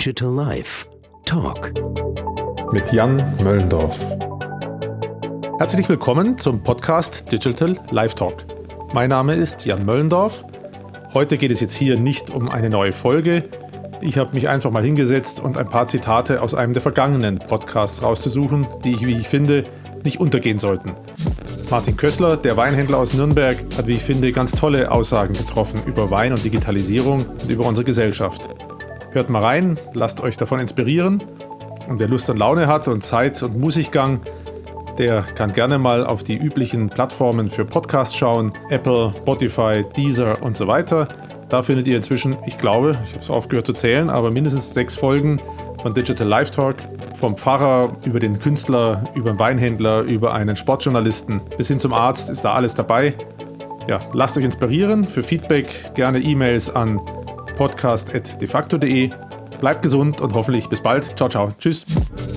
Digital Life Talk mit Jan Möllendorf. Herzlich willkommen zum Podcast Digital Life Talk. Mein Name ist Jan Möllendorf. Heute geht es jetzt hier nicht um eine neue Folge. Ich habe mich einfach mal hingesetzt und ein paar Zitate aus einem der vergangenen Podcasts rauszusuchen, die, wie ich finde, nicht untergehen sollten. Martin Kössler, der Weinhändler aus Nürnberg, hat, wie ich finde, ganz tolle Aussagen getroffen über Wein und Digitalisierung und über unsere Gesellschaft. Hört mal rein, lasst euch davon inspirieren. Und wer Lust und Laune hat und Zeit und Mußiggang, der kann gerne mal auf die üblichen Plattformen für Podcasts schauen. Apple, Spotify, Deezer und so weiter. Da findet ihr inzwischen, ich glaube, ich habe es aufgehört zu zählen, aber mindestens 6 Folgen von Digital Life Talk. Vom Pfarrer über den Künstler, über einen Weinhändler, über einen Sportjournalisten bis hin zum Arzt ist da alles dabei. Ja, lasst euch inspirieren. Für Feedback gerne E-Mails an podcast@defacto.de. Bleibt gesund und hoffentlich bis bald. Ciao, ciao. Tschüss.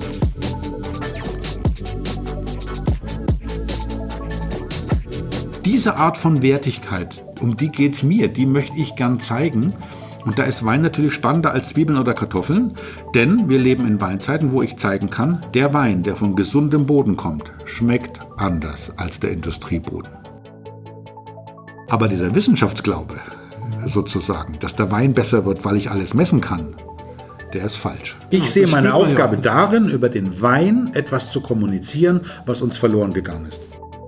Diese Art von Wertigkeit, um die geht es mir, die möchte ich gern zeigen. Und da ist Wein natürlich spannender als Zwiebeln oder Kartoffeln, denn wir leben in Weinzeiten, wo ich zeigen kann, der Wein, der von gesundem Boden kommt, schmeckt anders als der Industrieboden. Aber dieser Wissenschaftsglaube, sozusagen, dass der Wein besser wird, weil ich alles messen kann, der ist falsch. Ich sehe meine Aufgabe darin, über den Wein etwas zu kommunizieren, was uns verloren gegangen ist.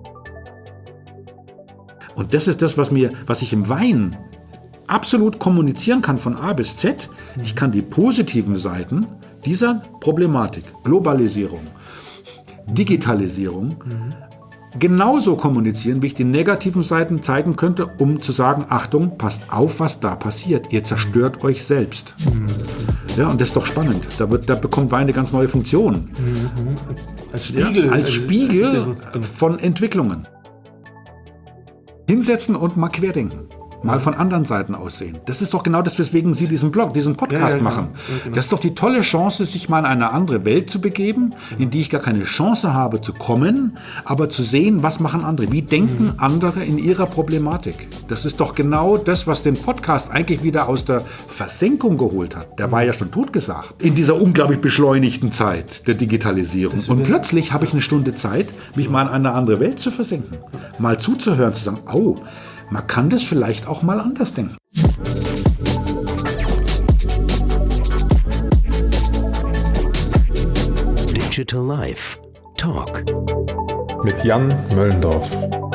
Und das ist das, was ich im Wein absolut kommunizieren kann von A bis Z. Ich kann die positiven Seiten dieser Problematik, Globalisierung, Digitalisierung, genauso kommunizieren, wie ich die negativen Seiten zeigen könnte, um zu sagen, Achtung, passt auf, was da passiert. Ihr zerstört euch selbst. Ja, und das ist doch spannend. Da bekommt Wein eine ganz neue Funktion. Als Spiegel von Entwicklungen. Hinsetzen und mal querdenken. Mal von anderen Seiten aussehen. Das ist doch genau das, weswegen Sie diesen Podcast machen. Genau. Das ist doch die tolle Chance, sich mal in eine andere Welt zu begeben, in die ich gar keine Chance habe zu kommen, aber zu sehen, was machen andere. Wie denken andere in ihrer Problematik? Das ist doch genau das, was den Podcast eigentlich wieder aus der Versenkung geholt hat. Der war ja schon totgesagt. In dieser unglaublich beschleunigten Zeit der Digitalisierung. Und plötzlich habe ich eine Stunde Zeit, mich mal in eine andere Welt zu versenken. Mal zuzuhören, zu sagen, oh, man kann das vielleicht auch mal anders denken. Digital Life Talk mit Jan Möllendorf.